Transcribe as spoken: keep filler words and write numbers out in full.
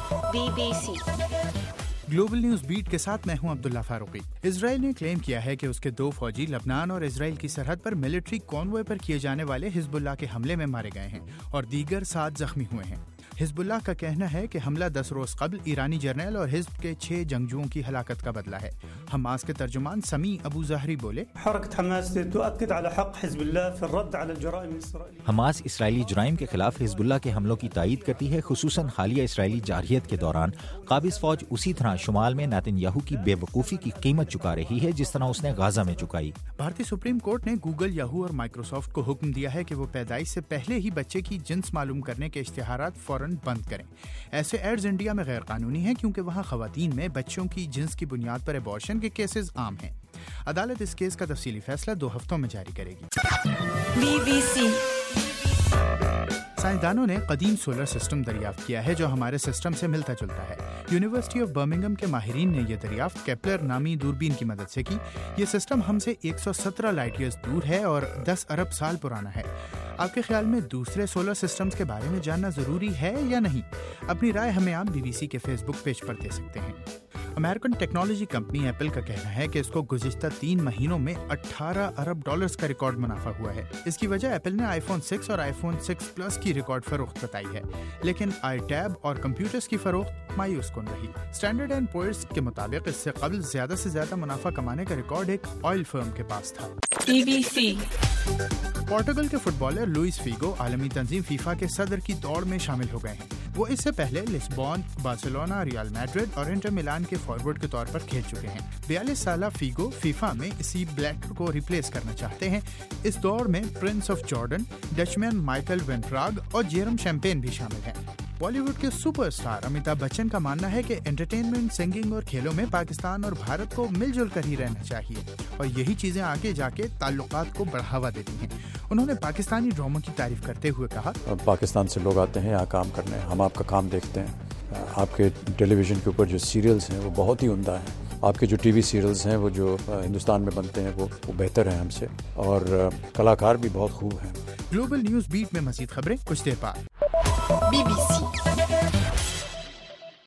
Be B C global news beat کے ساتھ میں ہوں عبداللہ فاروقی۔ اسرائیل نے کلیم کیا ہے کہ اس کے دو فوجی لبنان اور اسرائیل کی سرحد پر ملٹری کانوائے پر کیے جانے والے حزب اللہ کے حملے میں مارے گئے ہیں اور دیگر سات زخمی ہوئے ہیں۔ حزب اللہ کا کہنا ہے کہ حملہ دس روز قبل ایرانی جرنیل اور حزب کے چھ جنگجوؤں کی ہلاکت کا بدلہ ہے۔ حماس کے ترجمان سمیع ابو ظہری بولے، حماس اسرائیلی جرائم کے خلاف حزب اللہ کے حملوں کی تائید کرتی ہے، خصوصاً حالیہ اسرائیلی جارحیت کے دوران قابض فوج اسی طرح شمال میں نیتن یاہو کی بے وقوفی کی قیمت چکا رہی ہے جس طرح اس نے غزہ میں چکائی۔ بھارتی سپریم کورٹ نے گوگل، یاہو اور مائکروسافٹ کو حکم دیا ہے کہ وہ پیدائش سے پہلے ہی بچے کی جنس معلوم کرنے کے اشتہارات فوراً بند کریں۔ ایسے ایڈز انڈیا میں غیر قانونی ہیں کیونکہ وہاں خواتین میں بچوں کی جنس کی بنیاد پر ابارشن کے کیسز عام ہیں۔ عدالت اس کیس کا تفصیلی فیصلہ دو ہفتوں میں جاری کرے گی۔ بی بی سی سائنسدانوں نے قدیم سولر سسٹم دریافت کیا ہے جو ہمارے سسٹم سے ملتا جلتا ہے۔ یونیورسٹی آف برمنگھم کے ماہرین نے یہ دریافت کیپلر نامی دوربین کی مدد سے کی۔ یہ سسٹم ہم سے ایک سو سترہ لائٹ ایئرز دور ہے اور دس ارب سال پرانا ہے۔ آپ کے خیال میں دوسرے سولر سسٹمز کے بارے میں جاننا ضروری ہے یا نہیں؟ اپنی رائے ہمیں آپ بی بی سی کے فیس بک پیج پر دے سکتے ہیں۔ امریکن ٹیکنالوجی کمپنی ایپل کا کہنا ہے کہ اس کو گزشتہ تین مہینوں میں اٹھارہ ارب ڈالرز کا ریکارڈ منافع ہوا ہے۔ اس کی وجہ ایپل نے آئی فون سکس اور آئی فون سکس پلس کی ریکارڈ فروخت بتائی ہے، لیکن آئی ٹیب اور کمپیوٹرز کی فروخت مایوس کن رہی۔ اسٹینڈرڈ اینڈ پورس کے مطابق اس سے قبل زیادہ سے زیادہ منافع کمانے کا ریکارڈ ایک آئل فرم کے پاس تھا۔ بی بی سی پورٹگل کے فٹ بالر لوئس فیگو عالمی تنظیم فیفا کے صدر کی دوڑ میں شامل ہو گئے ہیں۔ وہ اس سے پہلے لسبون، بارسلونا، ریال میڈرڈ اور انٹر میلان کے فارورڈ کے طور پر کھیل چکے ہیں۔ بیالیس سالہ فیگو فیفا میں اسی بلیٹر کو ریپلیس کرنا چاہتے ہیں۔ اس دوڑ میں prince of Jordan, Dutchman Michael van Praag اور جیرم شیمپین بھی شامل ہیں۔ بالی ووڈ کے سپر اسٹار امیتابھ بچن کا ماننا ہے کہ انٹرٹینمنٹ، سنگنگ اور کھیلوں میں پاکستان اور بھارت کو مل جل کر ہی رہنا چاہیے اور یہی چیزیں آگے جا کے تعلقات کو بڑھاوا دیتی ہیں۔ انہوں نے پاکستانی ڈراموں کی تعریف کرتے ہوئے کہا، پاکستان سے لوگ آتے ہیں یہاں کام کرنے، ہم آپ کا کام دیکھتے ہیں۔ آپ کے ٹیلی ویژن کے اوپر جو سیریلز ہیں وہ بہت ہی عمدہ ہیں، آپ کے جو ٹی وی سیریلز ہیں وہ جو ہندوستان میں بنتے ہیں وہ وہ بہتر ہیں ہم سے، اور کلاکار بھی بہت خوب ہیں۔ گلوبل نیوز بیٹ میں مزید خبریں کچھ دیر بعد۔ Be B C